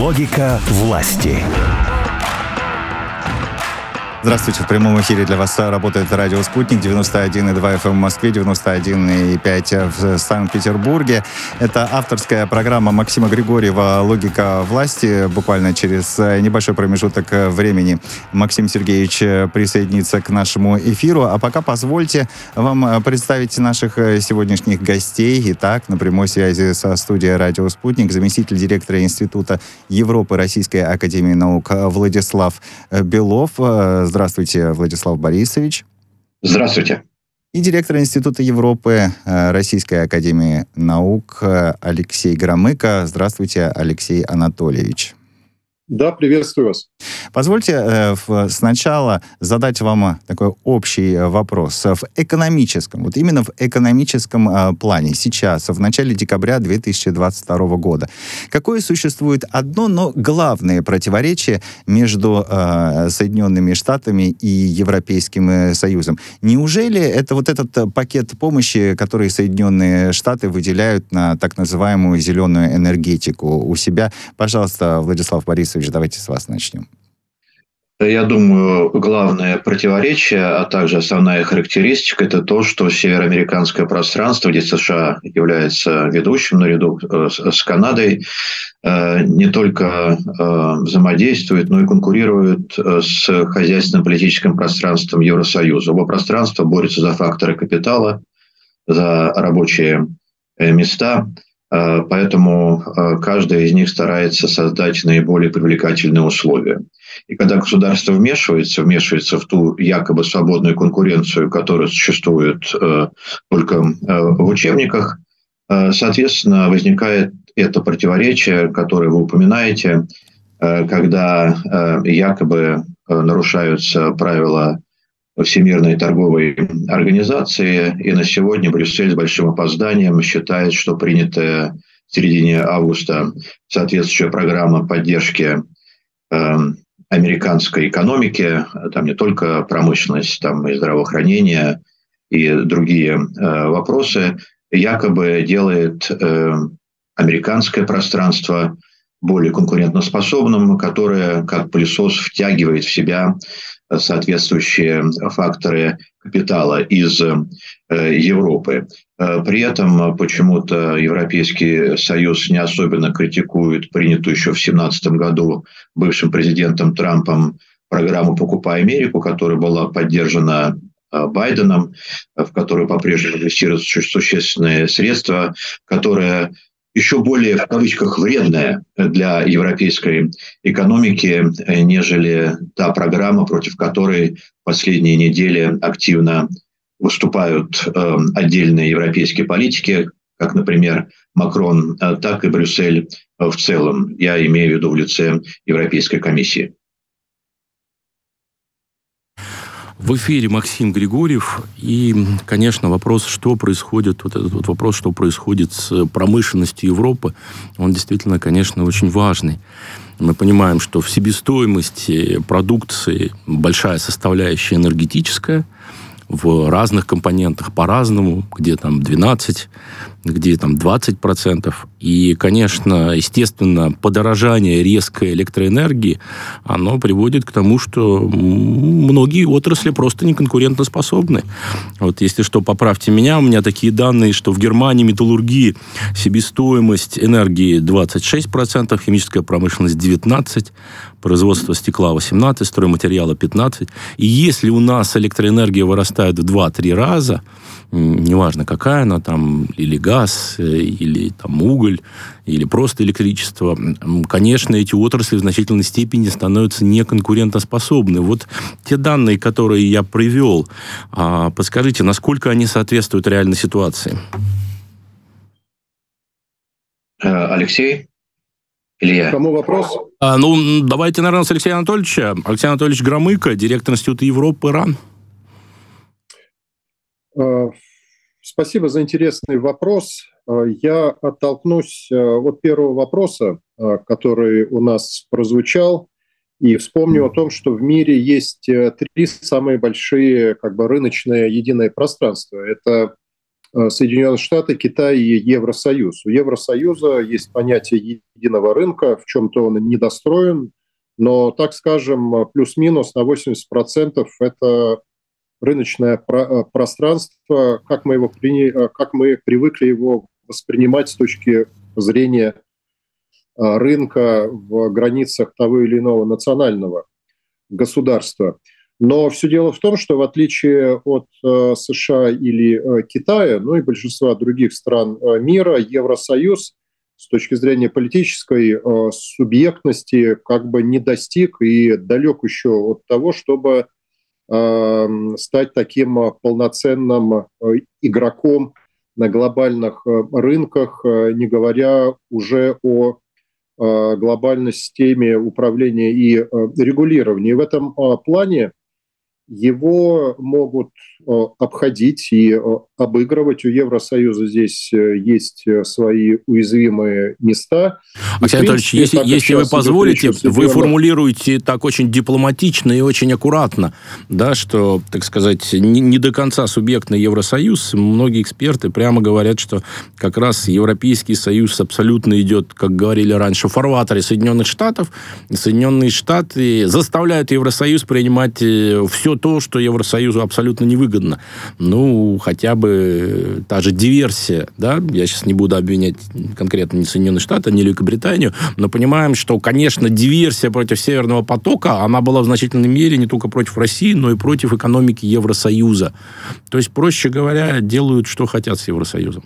Логика власти. Здравствуйте, в прямом эфире для вас работает радио «Спутник», 91,2 FM в Москве, 91,5 в Санкт-Петербурге. Это авторская программа Максима Григорьева «Логика власти». Буквально через небольшой промежуток времени Максим Сергеевич присоединится к нашему эфиру. А пока позвольте вам представить наших сегодняшних гостей. Итак, на прямой связи со студией радио «Спутник» заместитель директора Института Европы Российской академии наук Владислав Белов. Здравствуйте, Владислав Борисович. Здравствуйте. И директор Института Европы Российской академии наук Алексей Громыко. Здравствуйте, Алексей Анатольевич. Да, приветствую вас. Позвольте сначала задать вам такой общий вопрос. В экономическом, вот именно в экономическом плане сейчас, в начале декабря 2022 года, какое существует одно, но главное противоречие между Соединенными Штатами и Европейским Союзом? Неужели это вот этот пакет помощи, который Соединенные Штаты выделяют на так называемую зеленую энергетику у себя? Пожалуйста, Владислав Борисович, давайте с вас начнем. Я думаю, главное противоречие, а также основная характеристика – это то, что североамериканское пространство, где США является ведущим наряду с Канадой, не только взаимодействует, но и конкурирует с хозяйственным политическим пространством Евросоюза. Оба пространства борются за факторы капитала, за рабочие места. Поэтому каждая из них старается создать наиболее привлекательные условия. И когда государство вмешивается в ту якобы свободную конкуренцию, которая существует только в учебниках, соответственно, возникает это противоречие, которое вы упоминаете, когда якобы нарушаются правила Всемирной торговой организации, и на сегодня Брюссель с большим опозданием считает, что принятая в середине августа соответствующая программа поддержки американской экономики, там не только промышленность, там и здравоохранение, и другие вопросы, якобы делает американское пространство более конкурентоспособным, которое, как пылесос, втягивает в себя соответствующие факторы капитала из Европы. При этом почему-то Европейский Союз не особенно критикует принятую еще в 2017 году бывшим президентом Трампом программу «Покупай Америку», которая была поддержана Байденом, в которую по-прежнему инвестируются существенные средства, которая еще более, в кавычках, вредная для европейской экономики, нежели та программа, против которой в последние недели активно выступают отдельные европейские политики, как, например, Макрон, так и Брюссель в целом. Я имею в виду в лице Европейской комиссии. В эфире Максим Григорьев. И, конечно, вопрос, что происходит, вот этот вот вопрос, что происходит с промышленностью Европы, он действительно, конечно, очень важный. Мы понимаем, что в себестоимости продукции большая составляющая энергетическая, в разных компонентах по-разному, где там 12, где там 20%. И, конечно, естественно, подорожание резкой электроэнергии, оно приводит к тому, что многие отрасли просто не конкурентоспособны. Вот если что, поправьте меня, у меня такие данные, что в Германии металлургии себестоимость энергии 26%, химическая промышленность 19%, производство стекла 18%, стройматериала 15%. И если у нас электроэнергия вырастает в 2-3 раза, неважно какая она там, или газ, или там уголь, или просто электричество, конечно, эти отрасли в значительной степени становятся неконкурентоспособны. Вот те данные, которые я привел, подскажите, насколько они соответствуют реальной ситуации? Алексей? Или я? Кому вопрос? Давайте, наверное, с Алексея Анатольевича. Алексей Анатольевич Громыко, директор Института Европы РАН. Спасибо за интересный вопрос. Я оттолкнусь от первого вопроса, который у нас прозвучал, и вспомню о том, что в мире есть три самые большие рыночные единое пространство. Это Соединенные Штаты, Китай и Евросоюз. У Евросоюза есть понятие единого рынка, в чем-то он недостроен, но, так скажем, плюс-минус на 80% это рыночное пространство, как мы привыкли его воспринимать с точки зрения рынка в границах того или иного национального государства. Но все дело в том, что в отличие от США или Китая, ну и большинства других стран мира, Евросоюз с точки зрения политической субъектности как бы не достиг и далек еще от того, чтобы стать таким полноценным игроком на глобальных рынках, не говоря уже о глобальной системе управления и регулирования. И в этом плане его могут обходить и обыгрывать. У Евросоюза здесь есть свои уязвимые места. Александр Анатольевич, если вы позволите, вы формулируете так очень дипломатично и очень аккуратно, да, что, так сказать, не до конца субъектный Евросоюз. Многие эксперты прямо говорят, что как раз Европейский Союз абсолютно идет, как говорили раньше, в фарватере Соединенных Штатов. Соединенные Штаты заставляют Евросоюз принимать все то, что Евросоюзу абсолютно невыгодно. Ну, хотя бы та же диверсия, да, я сейчас не буду обвинять конкретно ни Соединенные Штаты, ни Великобританию, но понимаем, что, конечно, диверсия против Северного потока, она была в значительной мере не только против России, но и против экономики Евросоюза. То есть, проще говоря, делают, что хотят с Евросоюзом.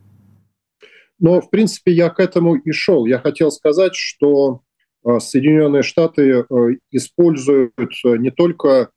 Но, в принципе, я к этому и шел. Я хотел сказать, что Соединенные Штаты используют не только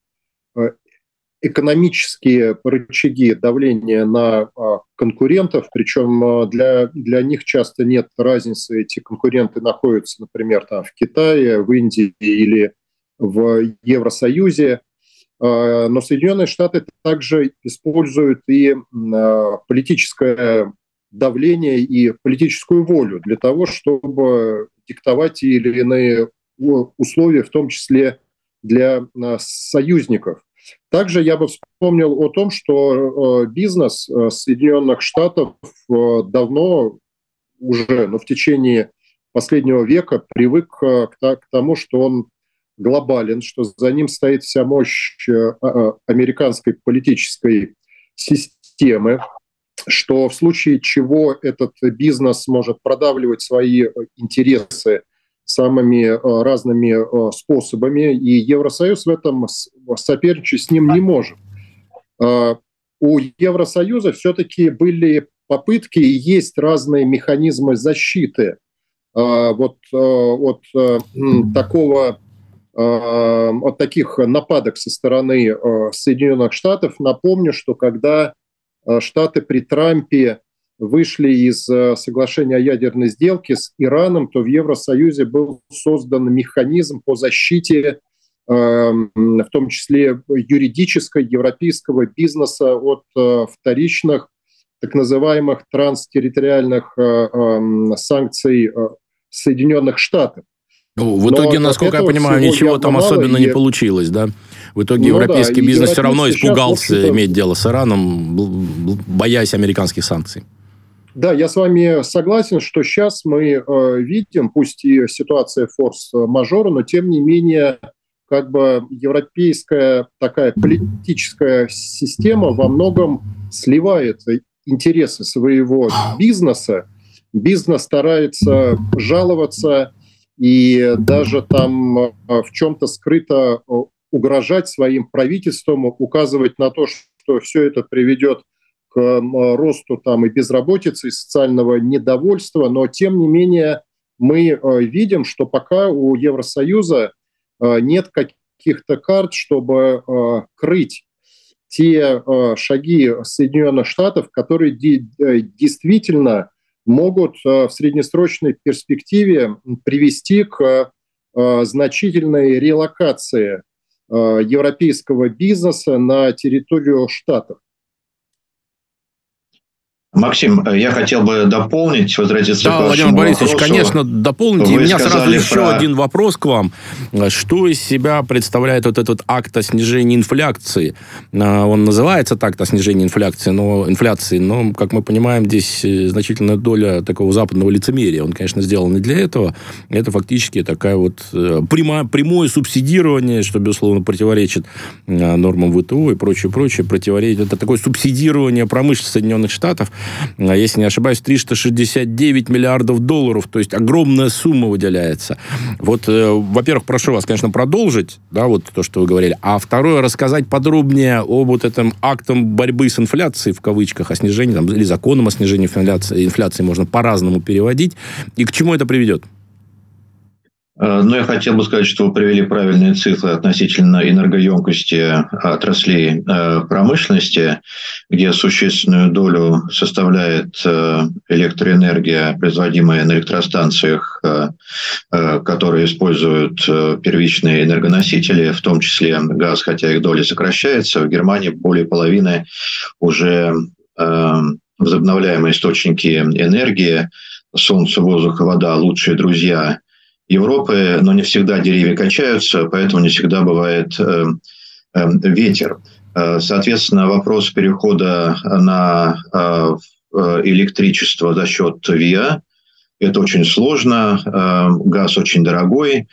экономические рычаги давления на конкурентов, причем для них часто нет разницы, эти конкуренты находятся, например, там, в Китае, в Индии или в Евросоюзе, но Соединенные Штаты также используют и политическое давление и политическую волю для того, чтобы диктовать те или иные условия, в том числе для союзников. Также я бы вспомнил о том, что бизнес Соединенных Штатов давно уже, в течение последнего века привык к тому, что он глобален, что за ним стоит вся мощь американской политической системы, что в случае чего этот бизнес может продавливать свои интересы самыми разными способами, и Евросоюз в этом соперничать с ним не может. У Евросоюза все-таки были попытки и есть разные механизмы защиты от таких нападок со стороны Соединенных Штатов. Напомню, что когда Штаты при Трампе вышли из соглашения о ядерной сделке с Ираном, то в Евросоюзе был создан механизм по защите, в том числе юридической, европейского бизнеса от вторичных, так называемых транстерриториальных санкций Соединенных Штатов. В итоге, насколько я понимаю, ничего там особенно не получилось, да? В итоге европейский бизнес все равно испугался иметь дело с Ираном, боясь американских санкций. Да, я с вами согласен, что сейчас мы видим, пусть и ситуация форс-мажора, но тем не менее, как бы европейская такая политическая система во многом сливает интересы своего бизнеса. Бизнес старается жаловаться и даже там в чем-то скрыто угрожать своим правительством, указывать на то, что все это приведет к росту там и безработицы, и социального недовольства, но тем не менее мы видим, что пока у Евросоюза нет каких-то карт, чтобы крыть те шаги Соединенных Штатов, которые действительно могут в среднесрочной перспективе привести к значительной релокации европейского бизнеса на территорию Штатов. Максим, я хотел бы дополнить, возвратиться к вашему Владимир Борисович, вопросу. конечно, дополните. И у меня сразу еще один вопрос к вам. Что из себя представляет вот этот акт о снижении инфляции? Он называется акт о снижении инфляции, но, как мы понимаем, здесь значительная доля такого западного лицемерия. Он, конечно, сделан не для этого. Это фактически такая вот прямое субсидирование, что, безусловно, противоречит нормам ВТО и прочее. Противоречит. Это такое субсидирование промышленности Соединенных Штатов. Если не ошибаюсь, 369 миллиардов долларов, то есть огромная сумма выделяется. Вот, во-первых, прошу вас, конечно, продолжить, да, вот то, что вы говорили, а второе, рассказать подробнее об вот этом актом борьбы с инфляцией, в кавычках, о снижении, там, или законом о снижении инфляции можно по-разному переводить, и к чему это приведет? Ну, я хотел бы сказать, что вы привели правильные цифры относительно энергоемкости отраслей промышленности, где существенную долю составляет электроэнергия, производимая на электростанциях, которые используют первичные энергоносители, в том числе газ, хотя их доля сокращается. В Германии более половины уже возобновляемые источники энергии, солнце, воздух и вода – лучшие друзья Европы, но не всегда деревья качаются, поэтому не всегда бывает ветер. Соответственно, вопрос перехода на электричество за счет ВИА – это очень сложно, газ очень дорогой.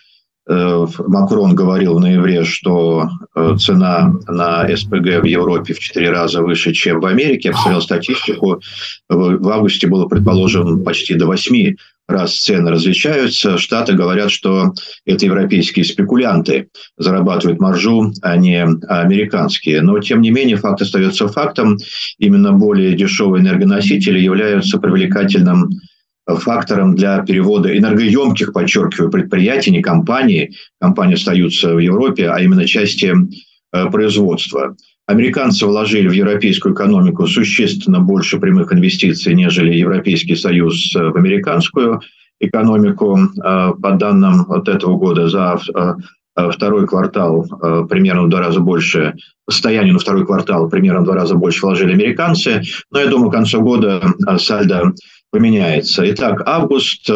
Макрон говорил в ноябре, что цена на СПГ в Европе в 4 раза выше, чем в Америке. Я посмотрел статистику. В августе было, предположим, почти до 8 раз цены различаются. Штаты говорят, что это европейские спекулянты зарабатывают маржу, а не американские. Но, тем не менее, факт остается фактом. Именно более дешевые энергоносители являются привлекательным фактором для перевода энергоемких, подчеркиваю, предприятий, не компаний. Компании остаются в Европе, а именно части производства. Американцы вложили в европейскую экономику существенно больше прямых инвестиций, нежели Европейский Союз в американскую экономику. По данным вот этого года за второй квартал примерно в 2 раза больше, по состоянию на второй квартал примерно в 2 раза больше вложили американцы. Но я думаю, к концу года сальдо поменяется. Итак, август,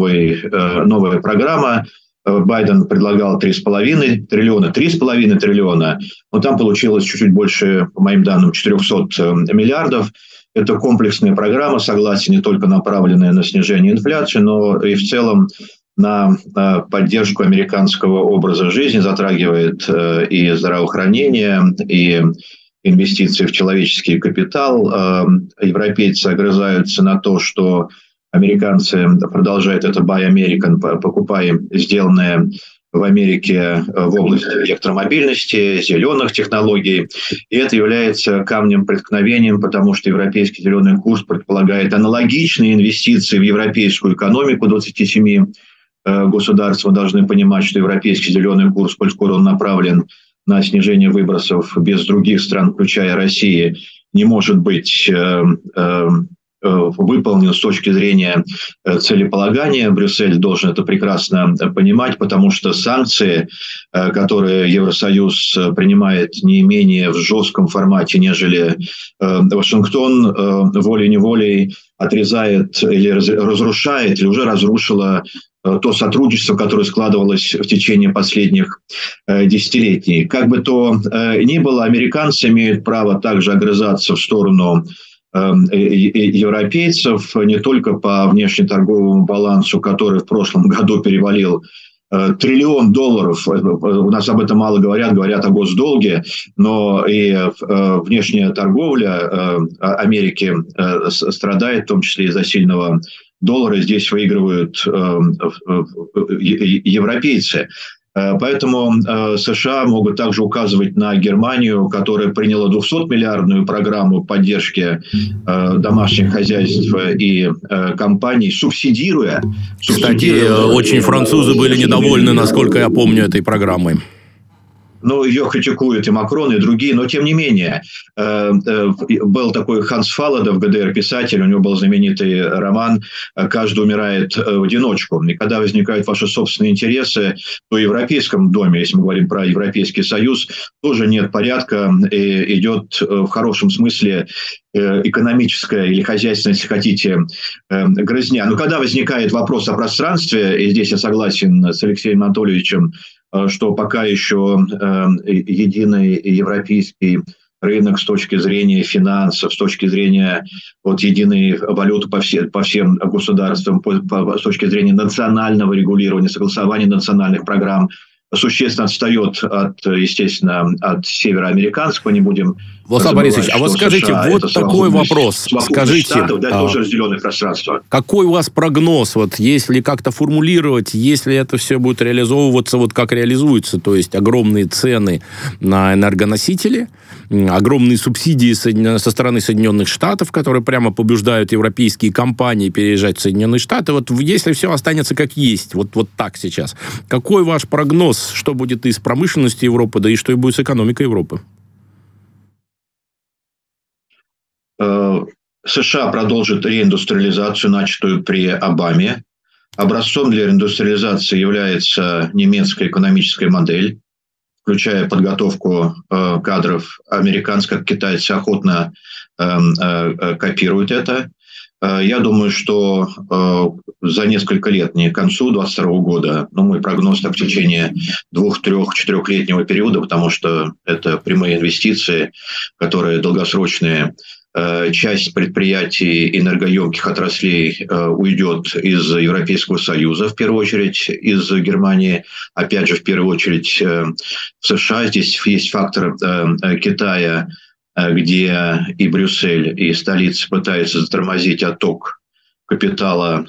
новая программа. Байден предлагал 3,5 триллиона, но там получилось чуть-чуть больше, по моим данным, 400 миллиардов. Это комплексная программа, согласен, не только направленная на снижение инфляции, но и в целом на поддержку американского образа жизни, затрагивает и здравоохранение, и инвестиции в человеческий капитал. Европейцы огрызаются на то, что американцы продолжают это Buy American, покупая сделанное в Америке в области электромобильности, зеленых технологий. И это является камнем преткновением, потому что европейский зеленый курс предполагает аналогичные инвестиции в европейскую экономику 27 государств. Мы должны понимать, что европейский зеленый курс, коль скоро он направлен на снижение выбросов без других стран, включая Россию, не может быть выполнен с точки зрения целеполагания. Брюссель должен это прекрасно понимать, потому что санкции, которые Евросоюз принимает не менее в жестком формате, нежели Вашингтон, волей-неволей отрезает или разрушает, или уже разрушила то сотрудничество, которое складывалось в течение последних десятилетий. Как бы то ни было, американцы имеют право также огрызаться в сторону европейцев не только по внешнеторговому балансу, который в прошлом году перевалил $1 триллион. У нас об этом мало говорят о госдолге, но и внешняя торговля Америки страдает, в том числе из-за сильного доллара. Здесь выигрывают европейцы. Поэтому США могут также указывать на Германию, которая приняла 200-миллиардную программу поддержки домашних хозяйств и компаний, субсидируя. Кстати, очень французы были недовольны, насколько я помню, этой программой. Ну, ее критикуют и Макрон, и другие, но тем не менее. Был такой Ханс Фаладов, ГДР-писатель, у него был знаменитый роман «Каждый умирает в одиночку». И когда возникают ваши собственные интересы, то в Европейском доме, если мы говорим про Европейский Союз, тоже нет порядка, и идет в хорошем смысле экономическая или хозяйственная, если хотите, грызня. Но когда возникает вопрос о пространстве, и здесь я согласен с Алексеем Анатольевичем, что пока еще единый европейский рынок с точки зрения финансов, с точки зрения единой валюты по всем государствам, с точки зрения национального регулирования, согласования национальных программ, существенно отстает естественно, от североамериканского, не будем Владислав Борисович, а вот скажите, США вот такой вопрос. Скажите, штатов, да, тоже разделенное пространство. Какой у вас прогноз, если как-то формулировать, если это все будет реализовываться, как реализуется, то есть огромные цены на энергоносители, огромные субсидии со стороны Соединенных Штатов, которые прямо побуждают европейские компании переезжать в Соединенные Штаты, если все останется как есть, вот так сейчас, какой ваш прогноз, что будет и с промышленностью Европы, да и что и будет с экономикой Европы? США продолжит реиндустриализацию, начатую при Обаме. Образцом для реиндустриализации является немецкая экономическая модель, включая подготовку кадров американских, китайцы охотно копируют это. Я думаю, что за несколько лет, не к концу 2022 года, но мой прогноз в течение 2, 3, 4-летнего периода, потому что это прямые инвестиции, которые долгосрочные. Часть предприятий энергоемких отраслей уйдет из Европейского Союза, в первую очередь из Германии, опять же, в первую очередь в США. Здесь есть фактор Китая, где и Брюссель, и столица пытаются затормозить отток капитала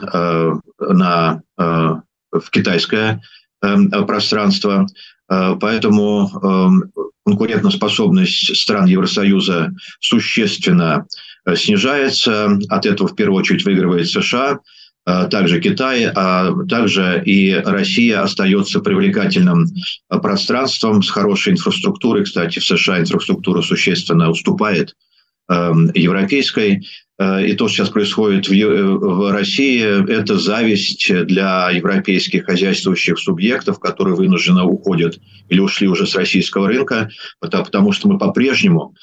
в китайское пространство. Поэтому конкурентоспособность стран Евросоюза существенно снижается. От этого в первую очередь выигрывает США, также Китай, а также и Россия остается привлекательным пространством с хорошей инфраструктурой. Кстати, в США инфраструктура существенно уступает европейской. И то, что сейчас происходит в России, это зависть для европейских хозяйствующих субъектов, которые вынужденно уходят или ушли уже с российского рынка, потому что мы по-прежнему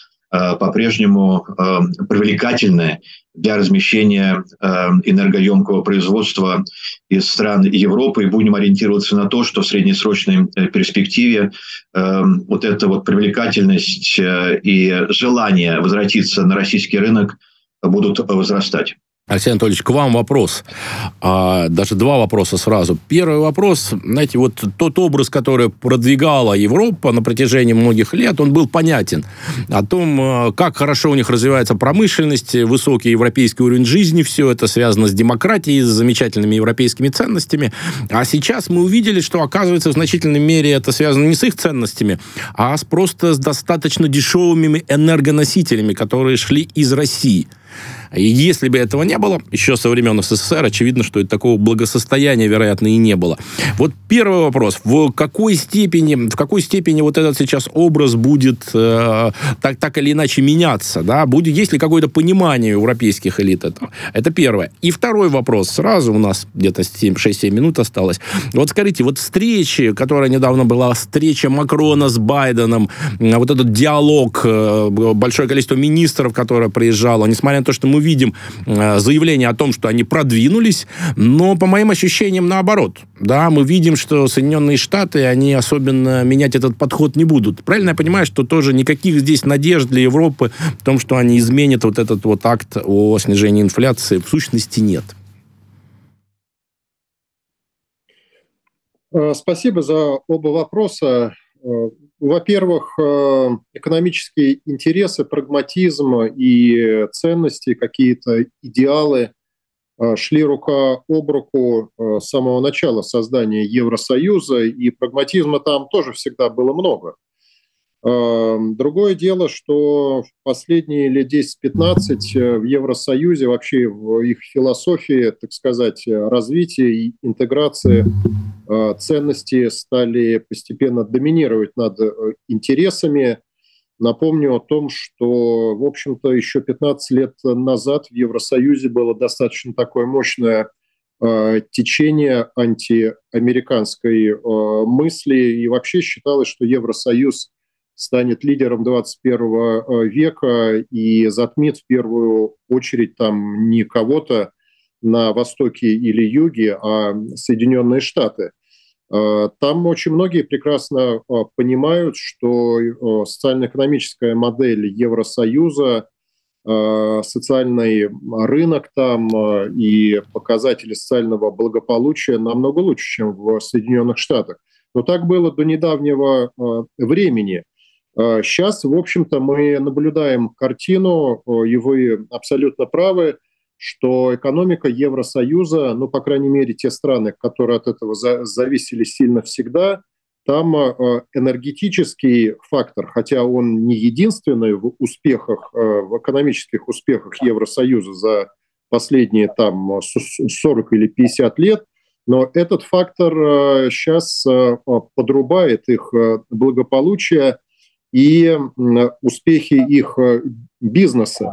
привлекательны для размещения энергоемкого производства из стран Европы, и будем ориентироваться на то, что в среднесрочной перспективе эта привлекательность и желание возвратиться на российский рынок будут возрастать. Алексей Анатольевич, к вам вопрос. Даже два вопроса сразу. Первый вопрос. Знаете, тот образ, который продвигала Европа на протяжении многих лет, он был понятен. О том, как хорошо у них развивается промышленность, высокий европейский уровень жизни, все это связано с демократией, с замечательными европейскими ценностями. А сейчас мы увидели, что, оказывается, в значительной мере это связано не с их ценностями, а просто с достаточно дешевыми энергоносителями, которые шли из России. И если бы этого не было, еще со времен СССР, очевидно, что такого благосостояния, вероятно, и не было. Первый вопрос. В какой степени этот сейчас образ будет так или иначе меняться? Да? Есть ли какое-то понимание европейских элит этого? Это первое. И второй вопрос. Сразу у нас где-то 6-7 минут осталось. Скажите, встречи, которая недавно была, встреча Макрона с Байденом, этот диалог, большое количество министров, которое приезжало, несмотря на то, что мы видим заявление о том, что они продвинулись, но, по моим ощущениям, наоборот. Да, мы видим, что Соединенные Штаты, они особенно менять этот подход не будут. Правильно я понимаю, что тоже никаких здесь надежд для Европы в том, что они изменят этот акт о снижении инфляции, в сущности нет? Спасибо за оба вопроса. Во-первых, экономические интересы, прагматизм и ценности, какие-то идеалы шли рука об руку с самого начала создания Евросоюза, и прагматизма там тоже всегда было много. Другое дело, что в последние лет 10-15 в Евросоюзе, вообще в их философии, так сказать, развития и интеграции ценности стали постепенно доминировать над интересами. Напомню о том, что, в общем-то, еще 15 лет назад в Евросоюзе было достаточно такое мощное течение антиамериканской мысли, и вообще считалось, что Евросоюз станет лидером 21 века и затмит в первую очередь там не кого-то на востоке или юге, а Соединенные Штаты. Там очень многие прекрасно понимают, что социально-экономическая модель Евросоюза, социальный рынок там и показатели социального благополучия намного лучше, чем в Соединенных Штатах. Но так было до недавнего времени. Сейчас, в общем-то, мы наблюдаем картину, и вы абсолютно правы, что экономика Евросоюза, ну, по крайней мере, те страны, которые от этого зависели сильно всегда, там энергетический фактор, хотя он не единственный в успехах, в экономических успехах Евросоюза за последние там 40 или 50 лет, но этот фактор сейчас подрубает их благополучие и успехи их бизнеса.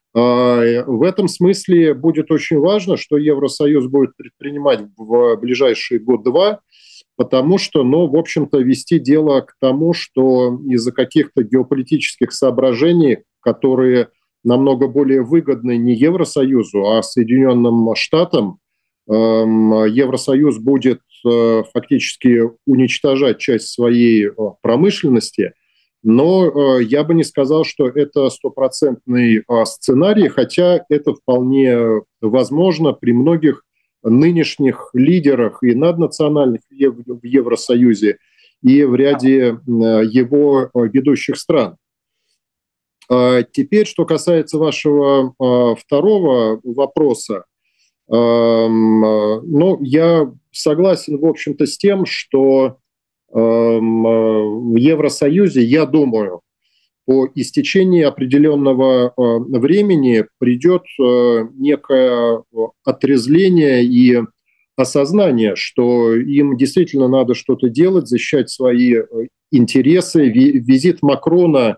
В этом смысле будет очень важно, что Евросоюз будет предпринимать в ближайший год-два, потому что, ну, в общем-то, вести дело к тому, что из-за каких-то геополитических соображений, которые намного более выгодны не Евросоюзу, а Соединенным Штатам, Евросоюз будет фактически уничтожать часть своей промышленности. Но я бы не сказал, что это стопроцентный сценарий, хотя это вполне возможно при многих нынешних лидерах и наднациональных в Евросоюзе, и в ряде его ведущих стран. Теперь, что касается вашего второго вопроса, ну, я согласен, в общем-то, с тем, что в Евросоюзе, я думаю, по истечении определенного времени придет некое отрезвление и осознание, что им действительно надо что-то делать, защищать свои интересы. Визит Макрона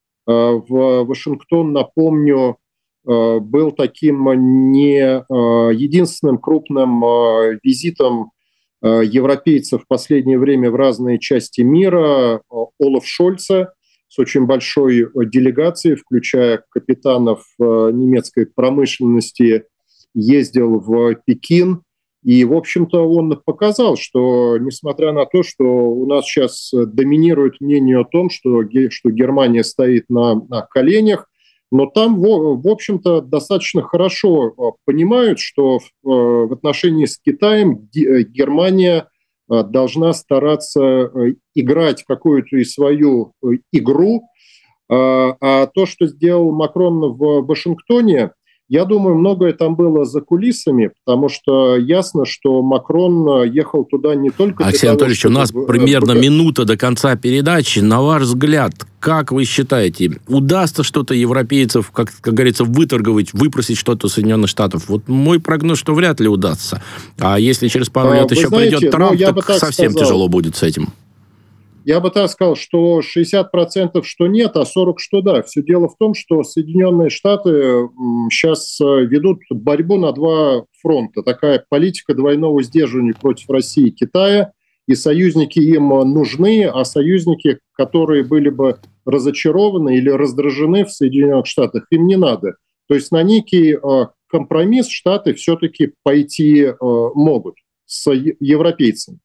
в Вашингтон, напомню, был таким не единственным крупным визитом европейцев в последнее время в разные части мира. Олаф Шольца с очень большой делегацией, включая капитанов немецкой промышленности, ездил в Пекин. И, в общем-то, он показал, что, несмотря на то, что у нас сейчас доминирует мнение о том, что Германия стоит на коленях, но там, в общем-то, достаточно хорошо понимают, что в отношении с Китаем Германия должна стараться играть какую-то и свою игру. А то, что сделал Макрон в Вашингтоне, я думаю, многое там было за кулисами, потому что ясно, что Макрон ехал туда не только... Алексей Анатольевич, у нас примерно минута до конца передачи. На ваш взгляд, как вы считаете, удастся что-то европейцев, как говорится, выторговать, выпросить что-то у Соединенных Штатов? Вот мой прогноз, что вряд ли удастся. А если через пару лет еще придет Трамп, так совсем тяжело будет с этим. Я бы так сказал, что 60% что нет, а 40% что да. Все дело в том, что Соединенные Штаты сейчас ведут борьбу на два фронта. Такая политика двойного сдерживания против России и Китая. И союзники им нужны, а союзники, которые были бы разочарованы или раздражены в Соединенных Штатах, им не надо. То есть на некий компромисс Штаты все-таки пойти могут с европейцами.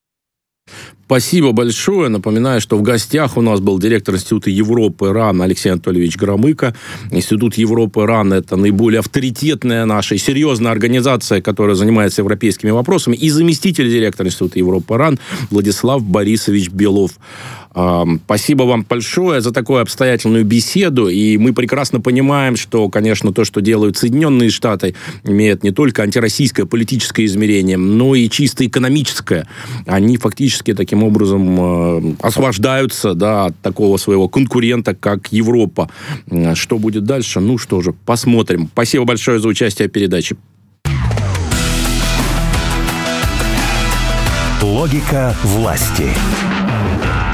Спасибо большое. Напоминаю, что в гостях у нас был директор Института Европы РАН Алексей Анатольевич Громыко. Институт Европы РАН – это наиболее авторитетная наша и серьезная организация, которая занимается европейскими вопросами, и заместитель директора Института Европы РАН Владислав Борисович Белов. Спасибо вам большое за такую обстоятельную беседу, и мы прекрасно понимаем, что, конечно, то, что делают Соединенные Штаты, имеет не только антироссийское политическое измерение, но и чисто экономическое. Они фактически таким таким образом освобождаются, да, от такого своего конкурента, как Европа. Что будет дальше? Ну что же, посмотрим. Спасибо большое за участие в передаче. Логика власти.